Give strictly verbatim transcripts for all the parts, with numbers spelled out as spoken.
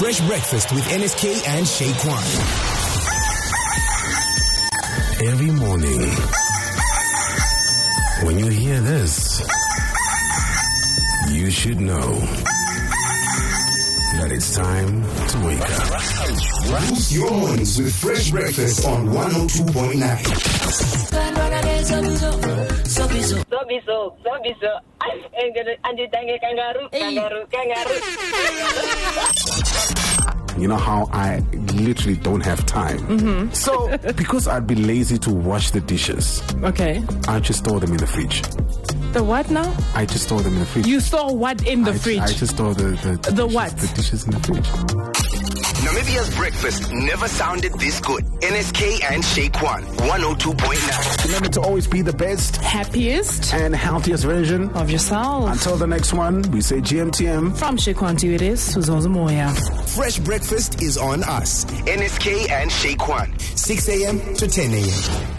Fresh Breakfast with N S K and Shay Kwan. Every morning, when you hear this, you should know that it's time to wake up. Boost your mornings with Fresh Breakfast on one oh two point nine. You know how I literally don't have time. Mm-hmm. So, because I'd be lazy to wash the dishes, okay, I just store them in the fridge. The what now? I just store them in the fridge. You store what in the I, fridge? I just store the the, the, the dishes, what? The dishes in the fridge. Namibia's breakfast never sounded this good. N S K and Shay Kwan, one oh two point nine. Remember to always be the best, happiest, and healthiest version of yourself. Until the next one, we say G M T M. From Shay Kwan to it is Suzozo Moya. Fresh Breakfast is on us. N S K and Shay Kwan, six a.m. to ten a.m.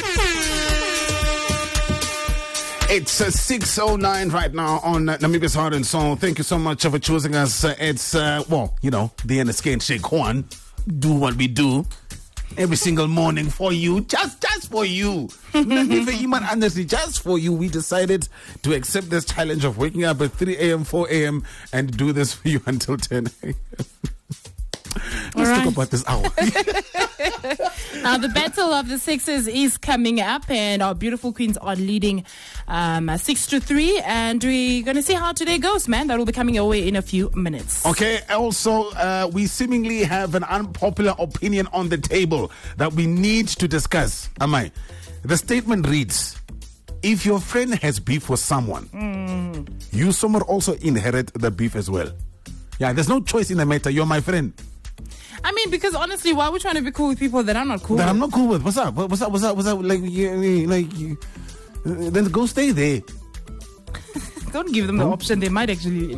It's uh, six oh nine right now on uh, Namibia's Heart and Soul. Thank you so much for choosing us. Uh, it's, uh, well, you know, the N S K and Shay Kwan do what we do every single morning for you, just just for you. Not even human honesty, just for you. We decided to accept this challenge of waking up at three a.m., four a.m. and do this for you until ten a.m. Let's right. talk about this hour. Now, the Battle of the Sexes is coming up, and our beautiful queens are leading um, six to three. And we're going to see how today goes, man. That will be coming your way in a few minutes. Okay. Also, uh, we seemingly have an unpopular opinion on the table that we need to discuss. Am I? The statement reads: if your friend has beef with someone, mm. you somewhere also inherit the beef as well. Yeah, there's no choice in the matter. You're my friend. I mean, because honestly, why are we trying to be cool with people that I'm not cool that with? I'm not cool with. What's up? What's up? What's up? What's up? Like, you, like, you, uh, then go stay there. Don't give them the option. They might actually.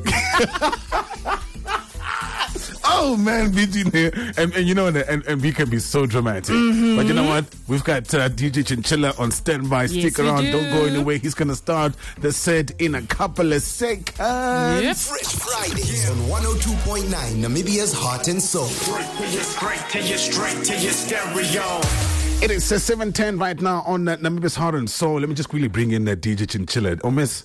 Oh man, between here and, and you know, and, and we can be so dramatic. Mm-hmm. But you know what? We've got uh, D J Chinchilla on standby. Yes, Stick around. do. Don't go anywhere. He's gonna start the set in a couple of seconds. Yep. Fresh Fridays on one oh two point nine, Namibia's Heart and Soul. Straight to your, straight to your, straight to your stereo. It is uh, seven ten right now on uh, Namibia's Heart and Soul. Let me just quickly bring in uh, D J Chinchilla. Oh, miss.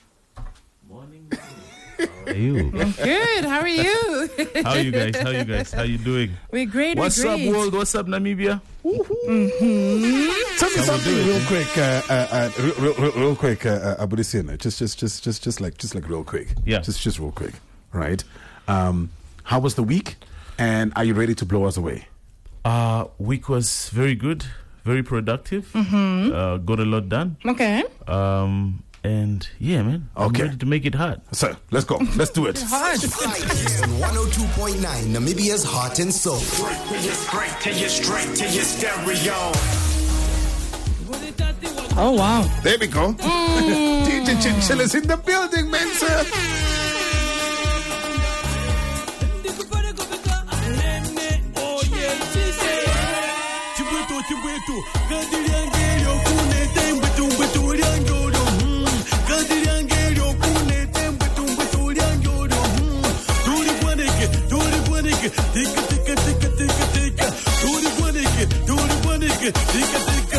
How are you? Good. How are you? How are you guys? How are you guys? How you doing? We're great. What's we're great. up, world? What's up, Namibia? Mm-hmm. Tell me something real quick, uh, uh, uh, real, real, real quick, uh, uh, Abudisiana. Just, just, just, just, just like, just like real quick. Yeah. Just, just real quick. Right. Um, how was the week? And are you ready to blow us away? Uh, week was very good, very productive. Mm-hmm. Uh, got a lot done. Okay. Um. And yeah, man, I'm okay. ready to make it hot. So let's go. Let's do it. Hard. on one oh two point nine, Namibia's Heart and Soul. Straight to your, straight to your, straight to your stereo. Oh wow. There we go. Mm. D J Chinchilla's in the building, man, sir. Tika tika tika tika tika, do the one tika, do the one tika, tika tika.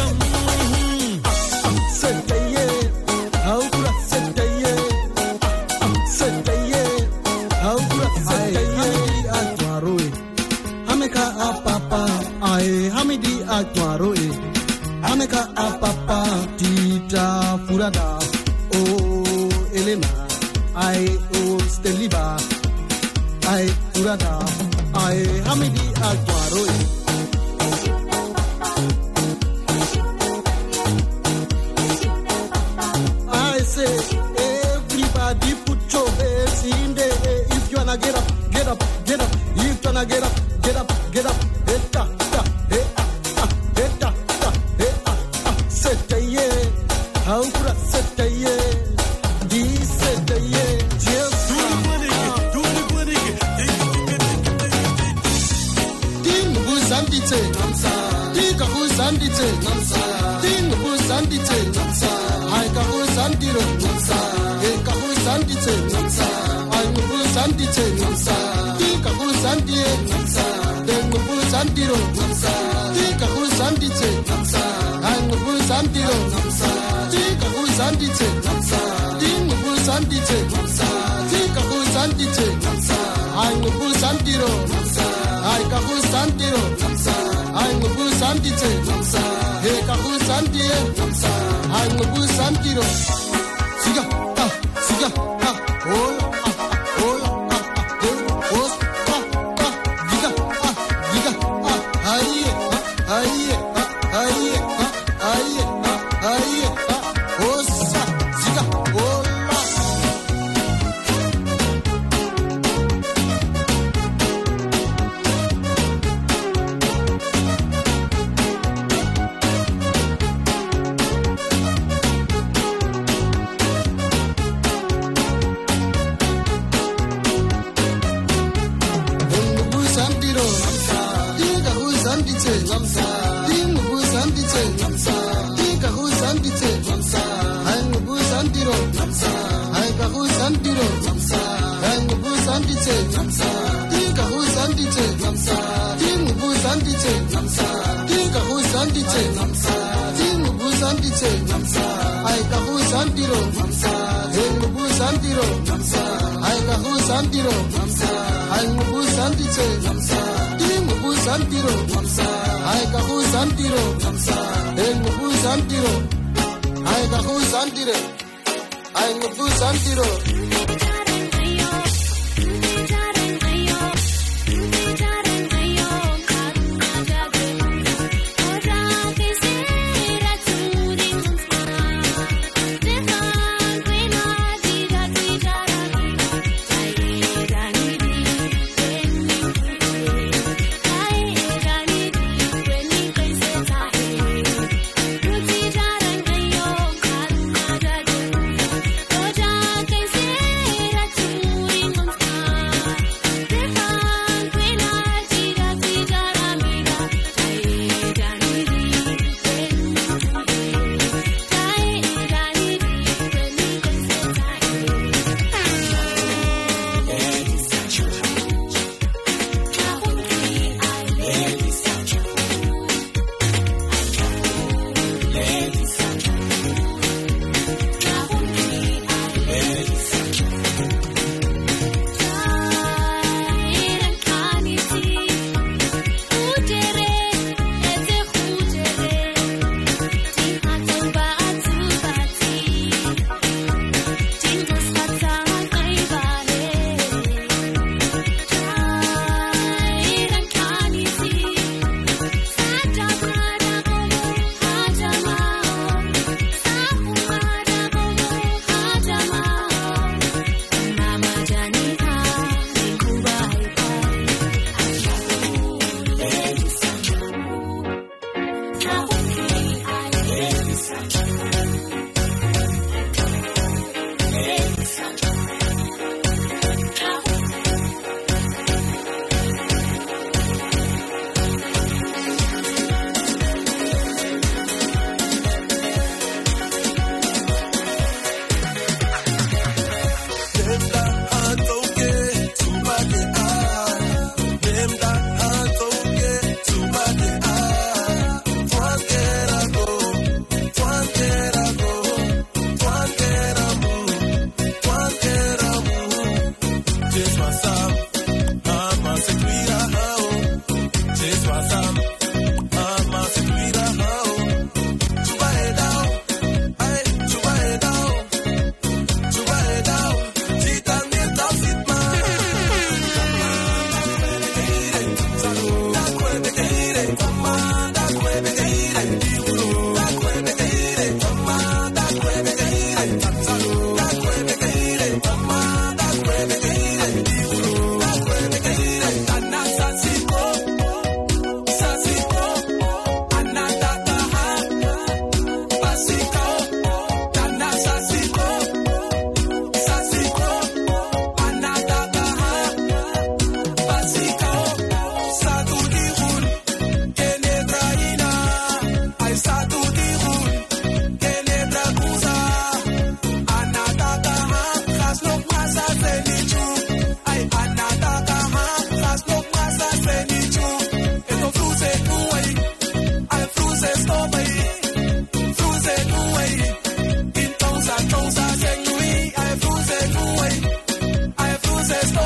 Setaye, haura setaye, setaye, haura setaye. Atwaroe, hameka apapa, aye hamidi atwaroe, hameka apapa tita furada, oh Elena, aye oh Steliba, aye furada. Aye, Hamidi Aguaro. I say, everybody put your hands in the air. If you wanna get up, get up, get up. If you wanna get up, get up, get up. Hey, ta, ta, hey, ah, ah, hey, ta, ta, hey, ah, ah. Set a year, how could I set a year? This set a year, just do the money, do the money. Zambite, Tika who Zambite, Ting who Zambite, Haika who Zambiro, Eka who Zambite, I'm who Zambite, Tika who Sandie, Dengu Sandiro, Tika who Sandice, Angu Sandiro, Tika who Sandice, Dingu Sandice, Tika who Sandice, Angu Sandiro, Aika who Sandiro, Angu Sandice, Eka who Sandie, Angu Sandiro, Siga, ah, Siga, ah, oh.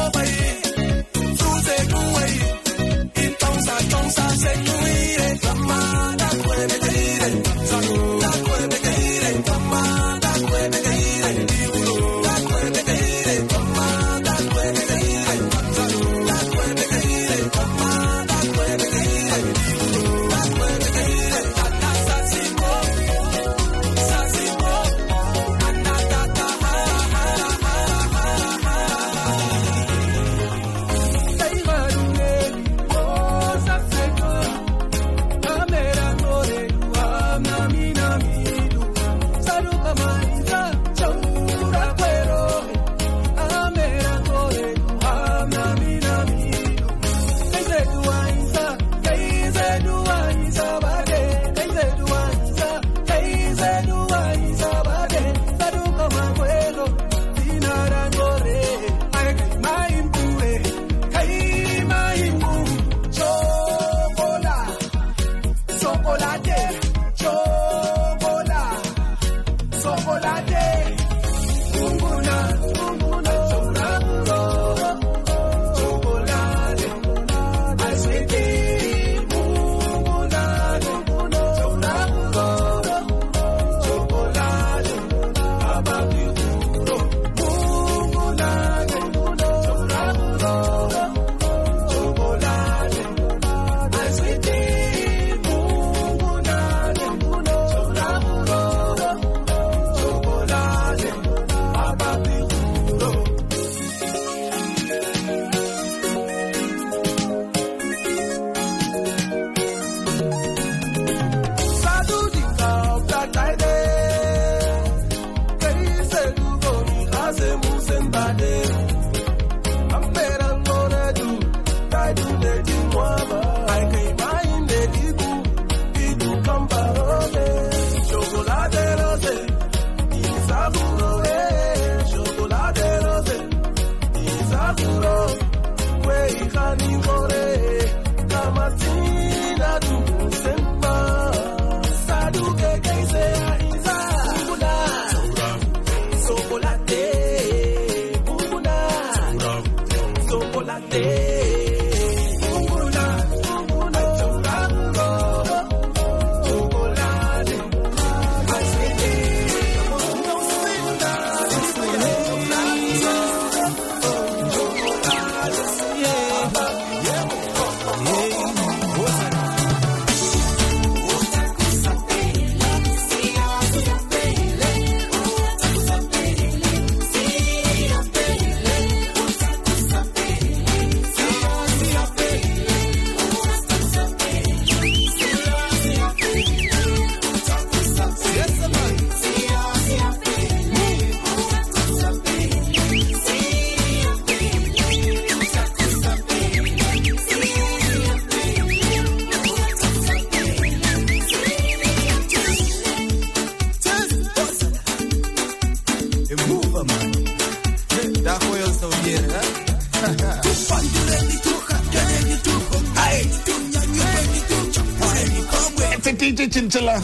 Chinchilla.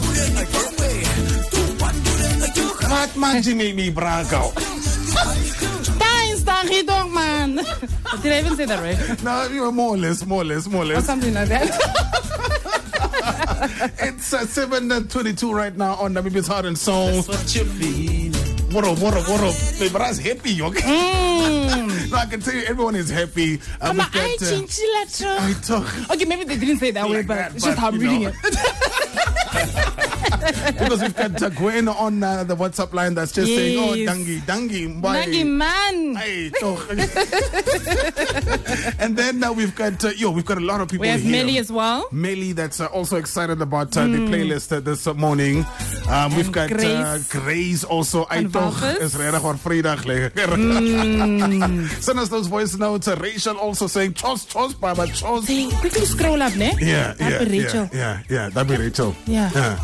Wat maakt je mee, me Braco? Thanks, Danny Dog, man. Did I even say that right? No, you were more or less, more or less, more or Or less. something like that. It's uh, seven twenty-two right now on Namibia's Heart and Soul. What you mean? What up, what up, what up? My brother's happy, okay? Mm. No, I can tell you, everyone is happy. Uh, Come on, we've I got, uh, chinchilla too. I talk. Okay, maybe they didn't say it that way, Like but that, it's just but, how I'm you reading know. it. Because we've got uh, Gwen on uh, the WhatsApp line that's just saying, oh, Yes. dangi, dangi, bye. Nagi man. Hey, talk. And then uh, we've got, uh, yo, we've got a lot of people We have here. Melly as well. Melly that's uh, also excited about uh, the playlist uh, this uh, morning. Um, we've And got Grace. uh, Grace also. I And toch Walvis. is redig voor vrijdag. Send us those voice notes. Uh, Rachel also saying, chos, chos, baba, chos. Say, quickly scroll up, ne? Yeah, That yeah, be yeah, Rachel. yeah, yeah, that'd be Rachel. Yeah. Yeah.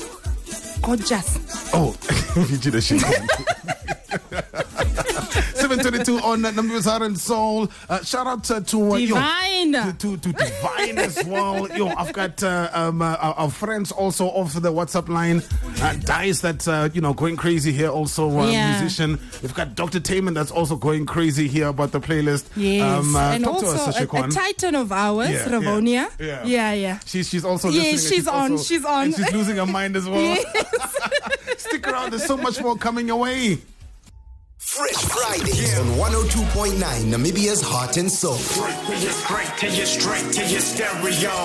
Gorgeous. Oh, you did a shit. seven twenty-two on Namibia's Heart and Soul. Uh, shout out uh, to, uh, Divine. Yo, to, to, to Divine as well. Yo, I've got uh, um, uh, our, our friends also off the WhatsApp line. Uh, Dice that's, uh, you know, going crazy here also, uh, Yeah. musician. We've got Doctor Taman that's also going crazy here about the playlist. Yes. Um, uh, and talk to also us, a, a Shekwan. titan of ours, Yeah, Ravonia. yeah, yeah. yeah. yeah. She's, she's also Yeah, listening. and she's on, also- she's on. And she's losing her mind as well. Stick around, there's so much more coming your way. Fresh Fridays on one oh two point nine Namibia's Heart and Soul. Straight to your, straight to your, straight to your stereo.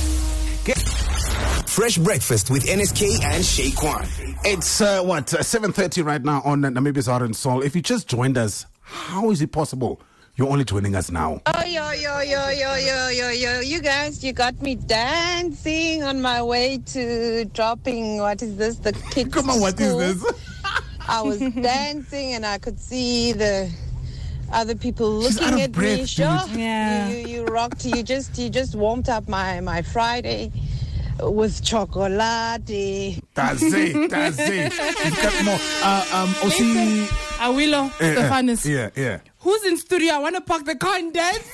Fresh Breakfast with N S K and Shaquan. It's uh, what uh, seven thirty right now on uh, Namibia's Heart and Soul. If you just joined us, how is it possible you're only joining us now? Oh, yo, yo, yo, yo, yo, yo, yo. You guys, you got me dancing on my way to dropping, what is this, the kids' Come on, what is school. this? I was dancing and I could see the other people She's out looking of at breath, me. Sure, dude. Yeah. you, you, you rocked. You just, you just warmed up my, my Friday with chocolate. That's it, that's it. You've got more. Uh, um, Osi. Awilo, Eh, eh, Stephanus. Yeah, yeah. Who's in studio? I want to park the car and dance.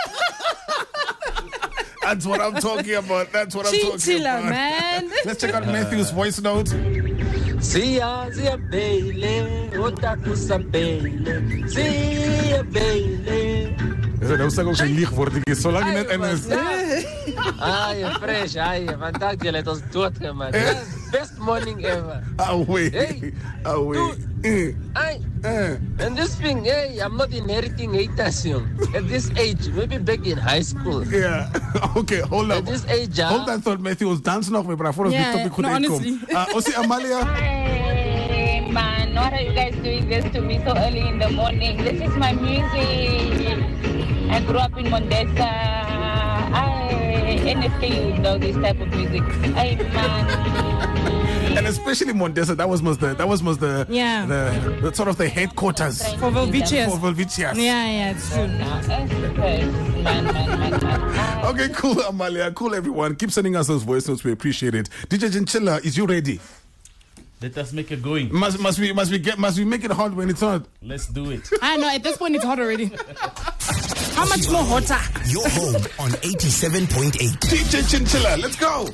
That's what I'm talking about. That's what I'm talking Chinchilla, about. man. Let's check out Matthew's voice note. Sia, sia bele, otaku sa bele, sia bele. Is dat ook geen liegwoord? Ik is zo lang net en is. Ai, fresh, ai, vandaag jy het ons doodgemaak. Best morning ever. Away. Hey, Away. Eh, Ai, eh. and this thing, hey, I'm not inheriting haters, young. At this age, maybe back in high school. Yeah. Okay, hold up. At this age, ah. Hold that thought, Matthew. Ons dans nog mee, maar voor ons Yeah, die topic goed no, uitkom. honestly. Uh, Osi Amalia. Hey, man, what are you guys doing this to me so early in the morning? This is my music. I grew up in Mondesa. I, N S K, you know this type of music. Hey, man. And especially Mondesa, that was most the that was most the Yeah. the, the sort of the headquarters For Volvicius. for Volvicius. Yeah, yeah, it's true. Man, man, man, man. Okay, cool, Amalia. Cool, everyone. Keep sending us those voice notes. We appreciate it. D J Chinchilla, is you ready? Let us make it going. Must must we must we get must we make it hard when it's hot? Let's do it. I know, at this point it's hot already. How much more hotter? Your home on eighty-seven point eight. D J Chinchilla, let's go.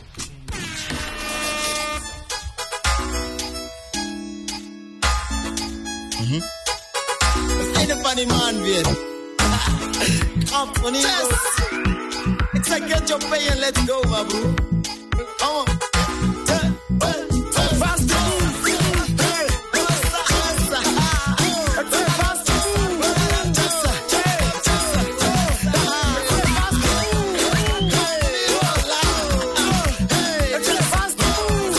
Ain't a funny man, babe. Up on it. It's like get your pay and let's go, my bro. Come on. Turn, turn, turn. Fast move. Hey, faster, faster. Turn fast move. Just a- just a- Turn fast move. Hey, oh, loud. Hey, turn fast move.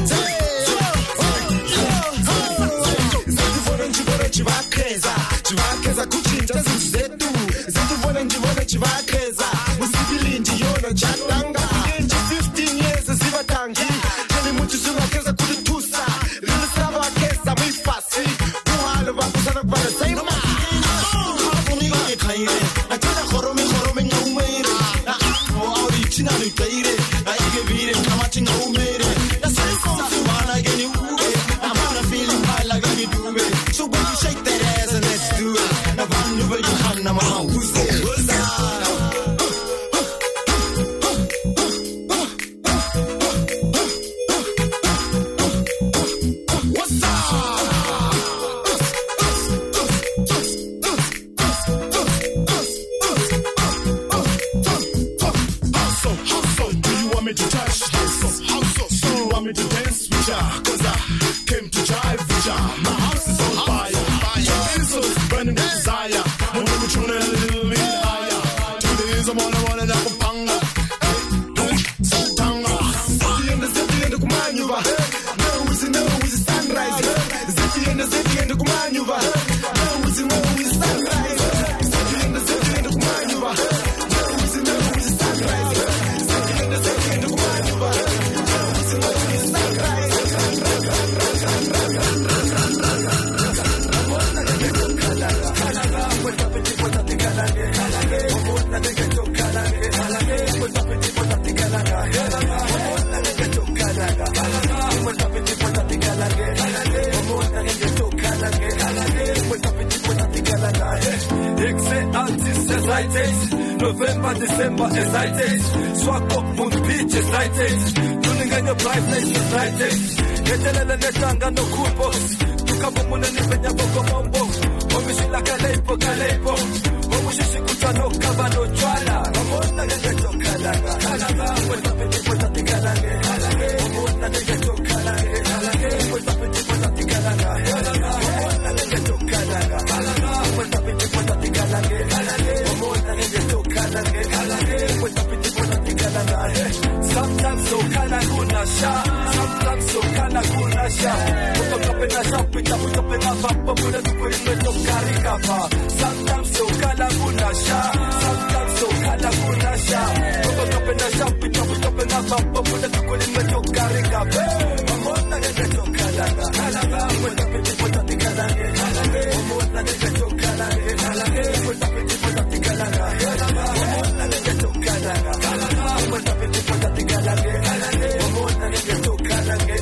Zindivona ndivona chivakeza chivakeza kuchinja zintu zetu zindivona ndivona chivakeza musivili ndiyona chatanga nje fifteen years zivatangi teli muthi singakeza kulithusa lilisabakeza muyifasi kuhalo bakusana kubala sayima avunike khayire athanda khoromi khoromi ngawumere na akho awuthina ligayire ayike vile ngamathi ngawumere nasayisona ke ni ube I'm gonna feel it high like a dube. So when you shake that ass and let's do it. Now I'm over your hand, I'm out. Who's there? Who's So, how so do you want me to touch this? How so, so you want me to dance with ya? Cause I came to drive with ya. My house is on fire. Your insults burning with desire. When we tune a little bit higher. Two days I'm on a one and I'm a panga. Tanga. City and the city and the Kumanyuva. No, is it no, is it sunrise? City and the city and the Kumanyuva. No, is it no, is it sunrise? City and the city and the Kumanyuva. No, is it no, is it sunrise? City and the city and the Kumanyuva. No, is it no, is it sunrise? November, December, excited. Swag up, moon beach, excited. Tuning on your bright place, excited. Getelele netanga no cool box. Tukabumune ni penya boko mombo. Omishi la kaleipo, kaleipo. Omishi shikuta no kaba no chwala. Omona geto kalanga. Kalanga, weta piti pota tikalanga. Kalanga, omona geto kalanga. Kalanga, weta piti pota tikalanga. Kalanga, omona geto kalanga. Kalanga, weta piti pota tikalanga. Kalanga, omona geto kalanga. Kalanga, weta piti pota tikalanga. Sometimes so kalanguna sha. Sometimes so kalanguna sha. Puto kapena sha, pita puto pena vapa. Pura dupuri meto karikapa. Sometimes so kalanguna sha. Sometimes so kalanguna sha. Puto kapena sha, pita puto pena vapa. Pura dupuri meto karikapa. Mamona geto kalanga. Kalanga, weta piti pota tikalanga. Kalanga, mamona geto kalanga. Kalanga, weta piti pota tikalanga. Kalanga, mamona geto kalanga. Kalanga, weta piti pota tikalanga. Kalanga, mamona geto kalanga.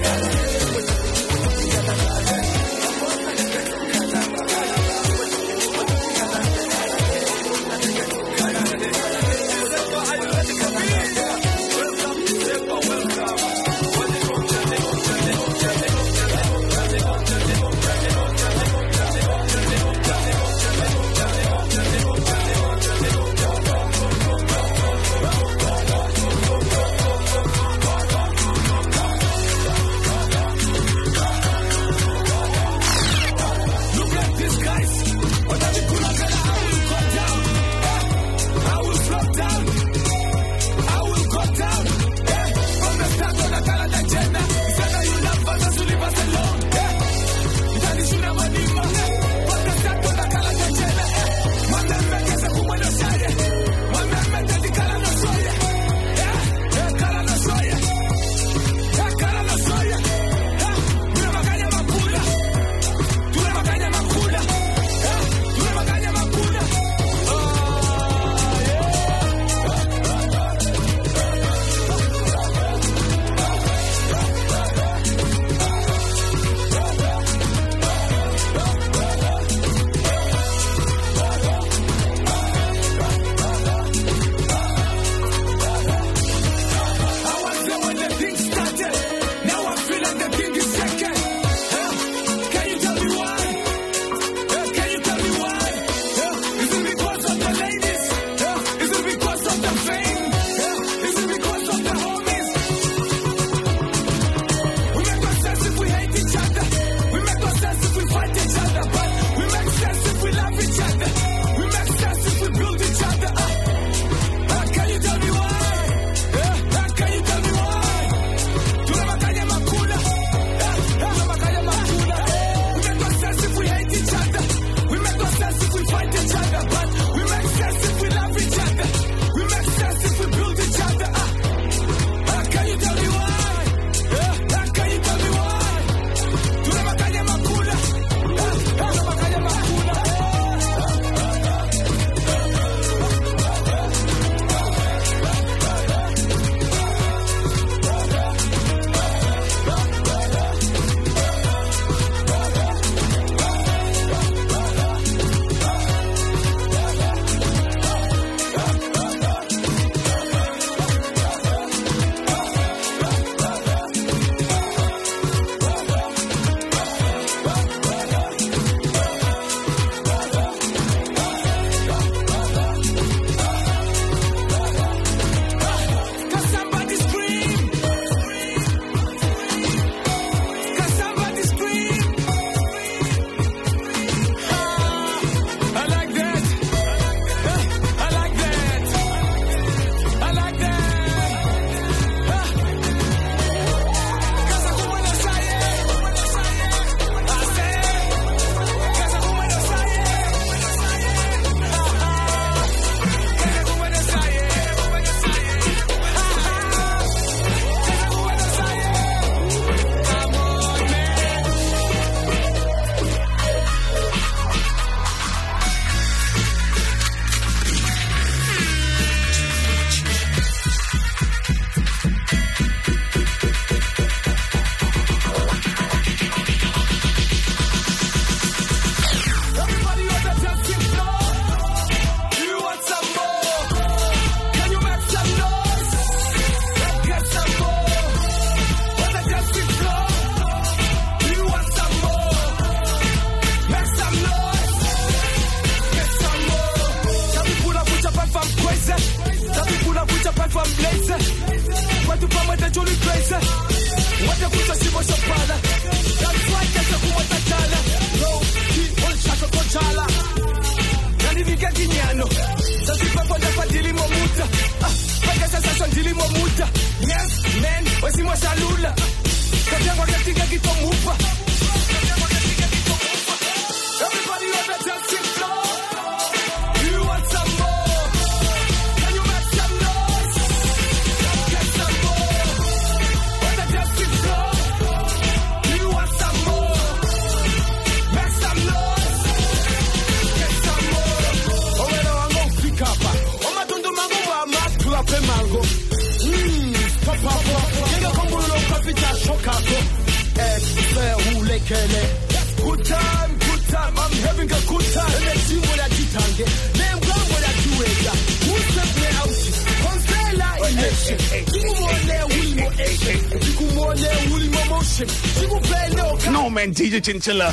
Chicago. Mmm, papa, papa. Nigga, come on, kapita Chicago. Eh, fair who lekele. Good time, good time. I'm having a good time. And let's see what I do. Name go what I do. Who set me out? Constella election. You more there, we more action. You more there, we more motion. You play no. No man, D J Chinchilla.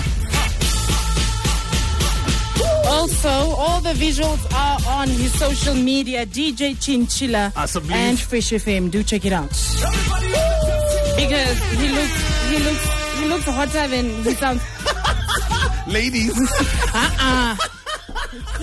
Also, all the visuals are on his social media, D J Chinchilla and Fresh F M. Do check it out. Because he looks, he looks, he looks hotter than he sounds. Ladies. Uh-uh. I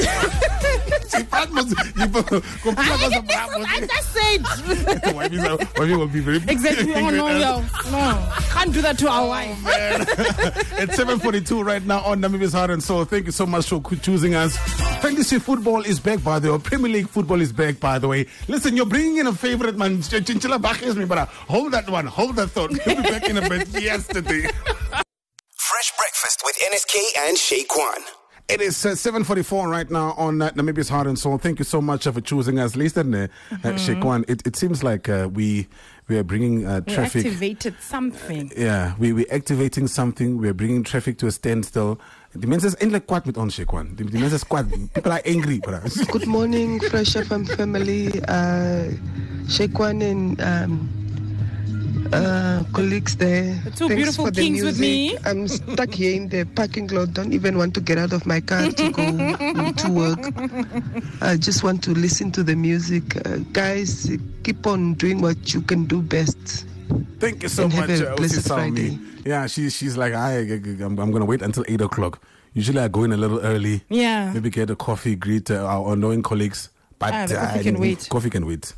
just said. Why will be very exactly. Oh no, no, no, can't do that to our wife. It's seven forty-two right now on Namibia's Heart and Soul. Thank you so much for choosing us. Fantasy football is back, by the way. Premier League football is back, by the way. Listen, you're bringing in a favorite man. Chinchilla back is me, but hold that one, hold that thought. He'll be back in a bit yesterday. Fresh breakfast with N S K and Shaquan. It is uh, seven forty-four right now on uh, Namibia's Heart and Soul. Thank you so much uh, for choosing us. Listen, uh, mm-hmm. uh, Shaquan, it, it seems like uh, we we are bringing uh, traffic. We activated something. Yeah, we we're activating something. We're bringing traffic to a standstill. The men says endlich kwad met ons, Shaquan. The men says kwad. People are angry, bro. Good morning, Fresh F M family. Uh, Shaquan and um, uh, colleagues there. The two Thanks beautiful for the kings music. with me. I'm stuck here in the parking lot. Don't even want to get out of my car to go to work. I just want to listen to the music. Uh, guys, keep on doing what you can do best. Thank you so and much, have a uh, blessed Friday. Friday. Yeah, she, she's like, I, I'm, I'm going to wait until eight o'clock. Usually I go in a little early. Yeah. Maybe get a coffee, greet uh, our annoying colleagues. But ah, the coffee uh, can wait. Coffee can wait.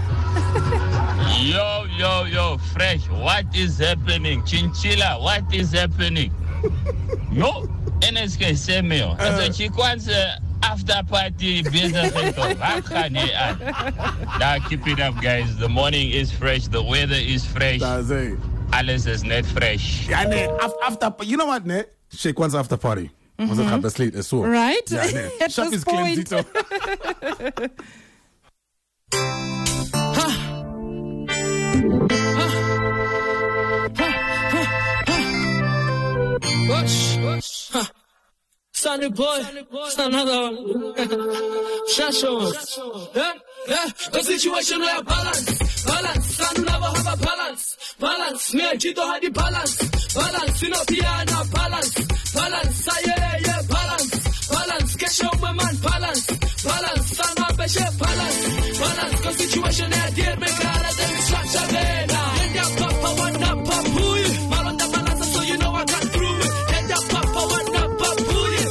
Yo, yo, yo, Fresh, what is happening? Chinchilla, what is happening? No, N S K Samuel. As a Chikwan's after party business. Now keep it up, guys. The morning is fresh, the weather is fresh. Alles is net fresh. Yeah, ne, after, you know what, ne? Shaquan's after party. Mm-hmm. Was it half the slate as well? Right? Yeah, ne. At Shop this is point. Watch, watch, huh. Sunny boy, another one. Shasho, yeah, yeah. The situation where balance, balance. Sun never have a balance, balance. Me and Chito had the balance, balance. You know, piano balance, balance. Yeah, yeah, balance, balance. Cash out my man, balance, balance. Sun up a share, balance, balance. The situation there, dear, make out of the structure there now. And your papa want up, papa, mal on the balance, so you know I can't prove it. And your papa want up, papa,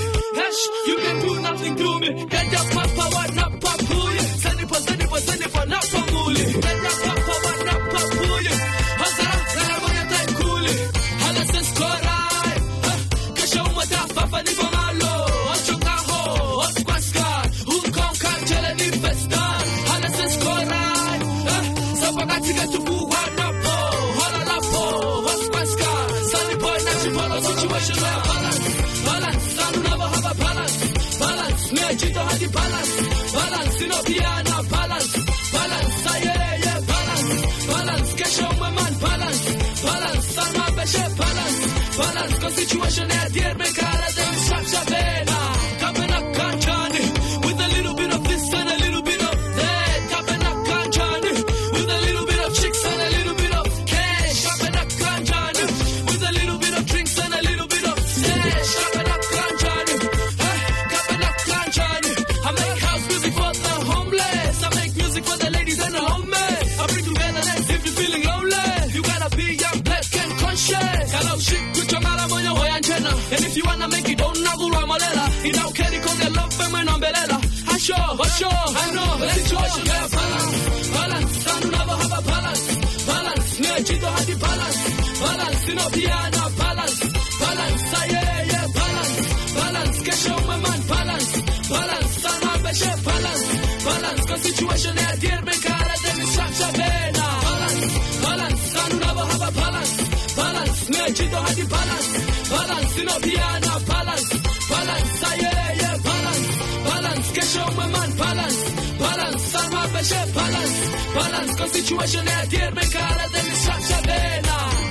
you can do nothing to me. Get your papa want up, papa, send it for, send it for, send it for, not for mooly. Get your papa want up, papa, Hazara, never get time cool. Halas is correct. Kasho mata, papa, ni bomalo. Ochokaho, Osquasca, who come can tell any festa. Halas is correct. So I got to get to boo one up, Holalapo, Osquasca, Sunny boy, natural situation where balance, balance, sun never have a balance, balance, me and Chito had the balance, balance, you know, piano, balance, balance, yeah, yeah, balance, balance, cash on my man, balance, balance, sun my best, balance, balance, cause situation there, dear, make out of them, structure, bena, coming up, Kanchani, with a little bit of this and a little bit of that, coming up, Kanchani, with a little bit of chicks and a little bit of cash, coming up, Kanchani, with a little bit of drinks and a little bit of sex, coming up, Kanchani, coming up, Kanchani, I make house music for the homeless, I make music for the ladies and the homeless, I bring togetherness if you're feeling lonely, you gotta be young, black and conscious, hello shit, put your mala on your way and chena, and if you wanna make it, don't know Ramalela, you don't care because they love them and umbrella, I sure, I sure, I know, the situation where balance, balance, sun never have a balance, balance, me and Chito had the balance, balance, you know, piano, balance, balance, yeah, yeah, balance, balance, cash on my man, balance, balance, sun my best, balance, balance, cause situation there, dear, make out of them, structure, bena, balance, balance, sun never have a balance, balance, me and Chito had the balance, balance, you know, piano, balance, balance, yeah, yeah, balance, balance, cash on my man, balance, balance, sun my best, situation, balance, balance, cause situation è a dirmi cara delle straccia della.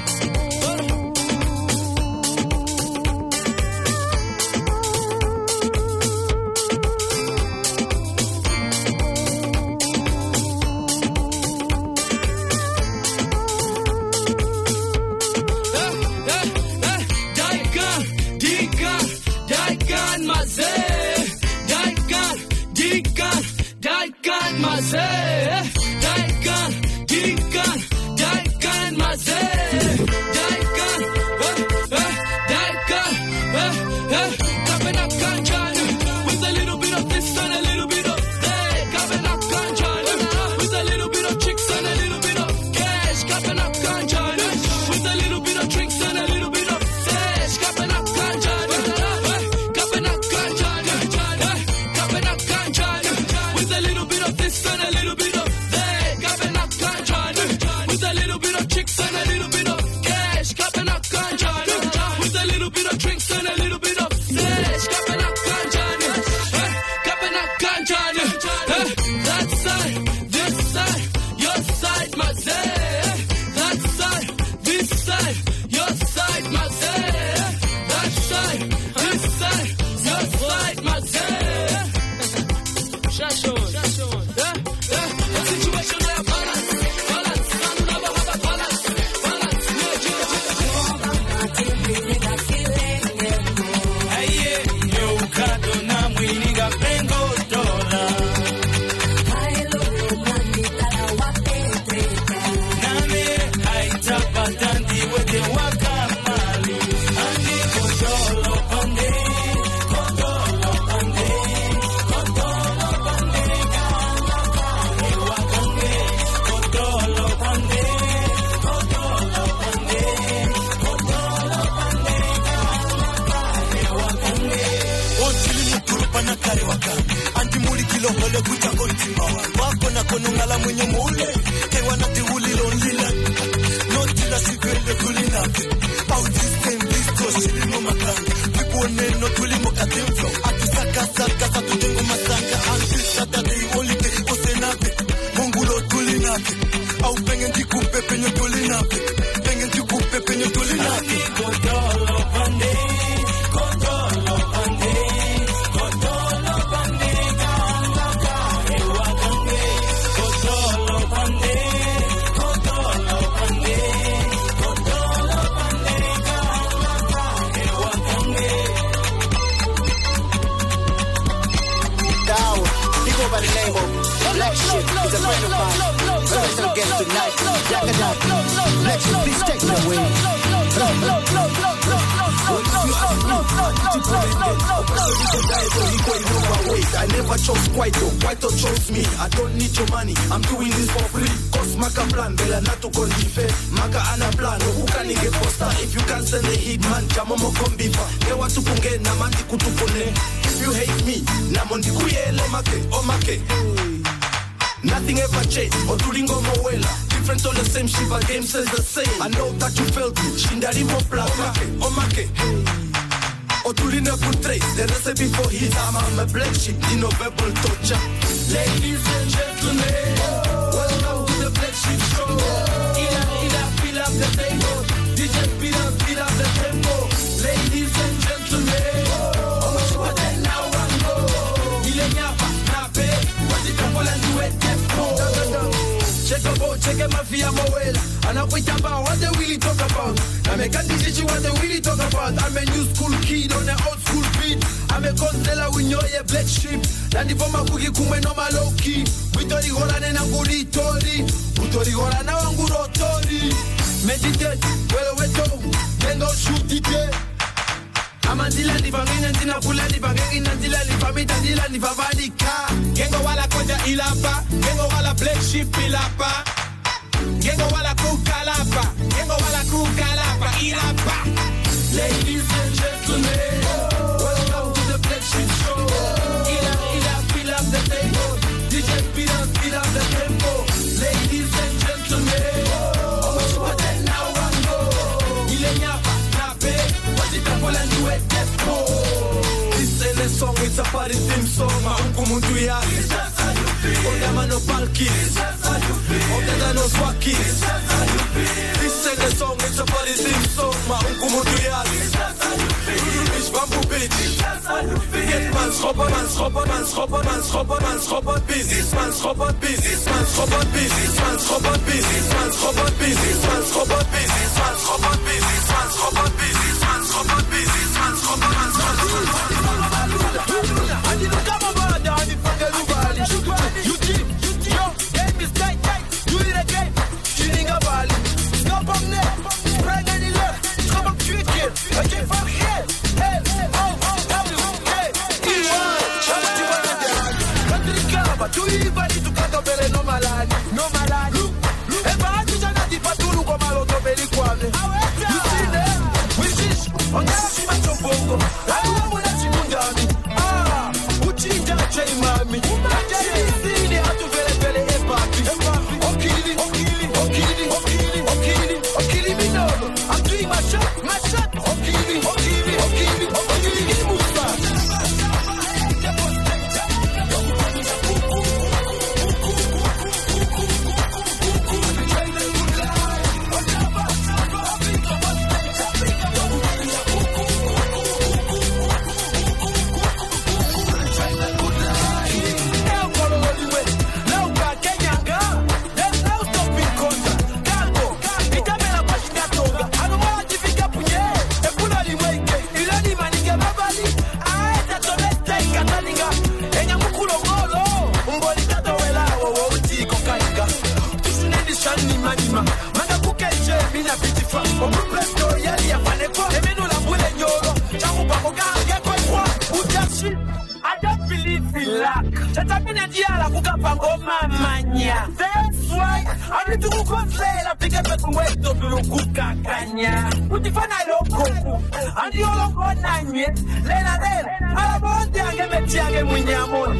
I never chose Kwaito, Kwaito chose me. I don't need your money, I'm doing this for free. Cause Maka plan, Bella Nato Kondife. Maka ana plan, who can get poster? If you can't send a hit man, Jamomo Kombifa. Newa tupunge, Namandi Kutupone. If you hate me, Namondi Kuye, Lemake, Omake. Nothing ever changed, Oturingo Moela. Different on the same shit, but game says the same. I know that you felt me, Shindari Mopla, Omake, Omake. Otulina put trace, the recipe for his arm. I'm a black sheep, in no verbal torture. Ladies and gentlemen, welcome to the Black Sheep Show. Ila, ila, fill up the table. D J, speed up, speed up the tempo. Ladies and gentlemen, oh, what the now and go. Ile nyapa, nape, what the couple and do it, tempo. Check a boat, check a mafia mowela. And I wait about what they really talk about. I'm a candidate, what they really talk about. I'm a new school kid on an old school beat. I'm a constella with your black sheep. And if I'm a cookie, come no my low key. We thought you got an anguri tori. We thought you got an anguro tori. Meditate, well, we go. Then go shoot it. I'm a dealer, if I'm in and in a pull and if I'm in and dealer, if I'm in and dealer, if I'm in car. Gengo wala koja ilapa. Gengo wala black sheep ilapa. Gengo wala kukalapa. Gengo wala kukalapa ilapa. Ladies and gentlemen, welcome to the Black Sheep Show. Ila, ila, fill up the table. D J, speed up, speed up the tempo. Ladies and gentlemen, oh, what you want that now and go. Ile nyapa, nape, what you couple and do it, tempo. This ain't a song, it's a party theme song. Ma unku muntu ya. It's just how you feel. Onyama no palkis, Otenda no swakis. This sing a song, it's a body theme song. Ma unkumuntu yazi. Ich bambu bitch. Get man schopper, man schopper, man schopper, man schopper, man schopper business, man schopper business, man schopper business, man schopper business, man schopper business, man schopper business, man schopper business, man schopper business, man schopper business, man schopper man You keep, yo, game is tight, tight. Do it again. Chilling a bali. Stop on there. Spread any left. Come on, quick here. I came from here. Hey, oh, oh, W, hey. E one. Shout you want to dance. Country club. Do you even need to cut up a no malad? No malad. Look, look. If I do not the patulu come out of the kwame. You see them? Which is on the Simacho Bongo. I don't want to see Mundani. Ah, Uchinja Chay Mami. I don't believe in luck. That's why I need to go conceal. I pick up a way to do Kukakanya. Put the fun I don't go. And you all go nine yet. Lena then, I want to get a tiago when you're more.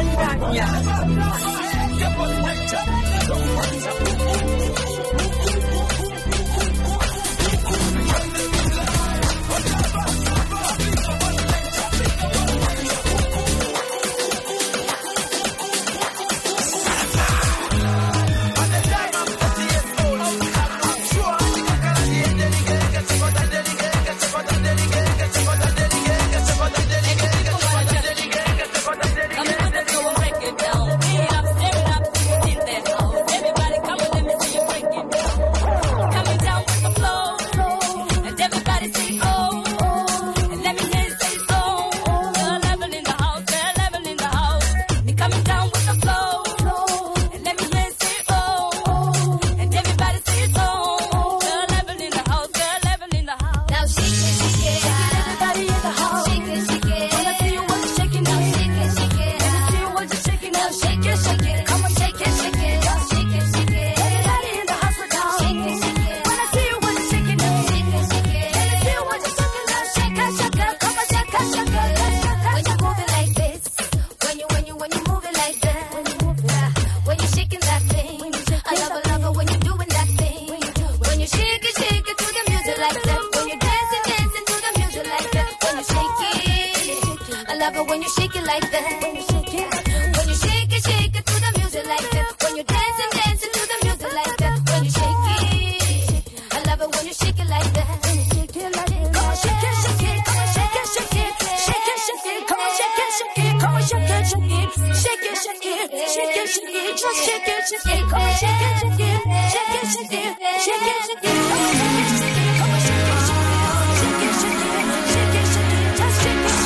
When you shake it like that, when you shake it, when you shake it, shake it to the music like that. When you dance and dance to the music like that. When you shake it, I love it when you shake it like that. When you shake it like that, come on shake it, shake it, come on shake it, shake it, shake it, shake it, come on shake it, shake it, come on shake it, shake it, shake it, shake it, shake it, shake it, just shake it, shake it, come on shake it, shake it, shake it, shake it, shake it, shake it, come on shake it, shake it, come on shake it, shake it, shake it, shake it, shake it, just shake it, just shake it.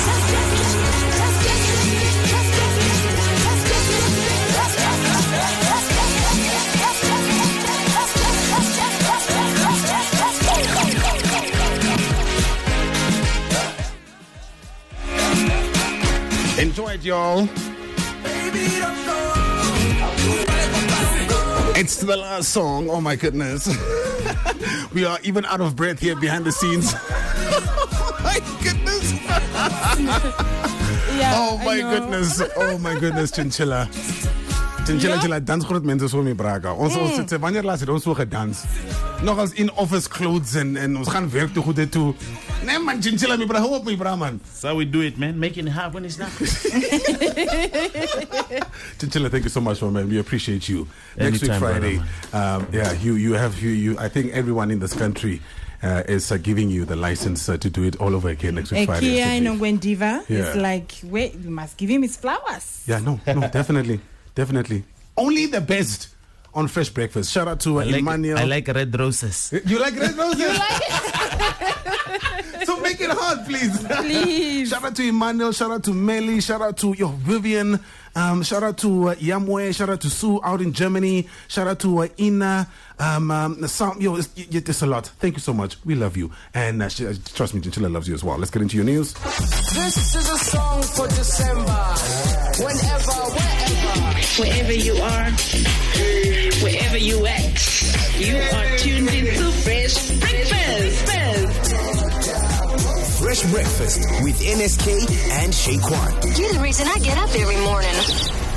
Enjoy it, y'all. It's the last song. Oh my goodness. We are even out of breath here behind the scenes. Oh my goodness. Yeah, oh my goodness. Oh my goodness, Chinchilla. Chinchilla, Chinchilla, dance groot mense so mee braaka. Ons ons sê wanneer laat dit ons so gedans. nog als in office clothes en, en ons gaan werk toe goed toe. Nee man, Chinchilla, mi bra, hou op mi bra man. That's how we do it, man. Making it happen is not. Chinchilla, thank you so much, man. We appreciate you. Next Anytime, week Friday, brother, um, yeah, you you have you you. I think everyone in this country uh, is uh, giving you the license uh, to do it all over again next week Friday. Kia in Diva Yeah. is like, wait, we must give him his flowers. Yeah, no, no, definitely, definitely. Only the best on Fresh Breakfast. Shout out to uh, I like, Emmanuel. I like red roses. You like red roses? You like So make it hard, please. Please. Shout out to Emmanuel. Shout out to Melly. Shout out to your Vivian. Um, shout out to uh, Yamwe. Shout out to Sue out in Germany. Shout out to uh, Ina. Um, um, some, yo, it's, it, it's a lot. Thank you so much. We love you. And uh, sh- uh, trust me, Chinchilla loves you as well. Let's get into your news. This is a song for December. Whenever, wherever. Wherever you are, wherever you at, you are tuned into Fresh Breakfast. Fresh Breakfast with N S K and Shaquan. You're the reason I get up every morning.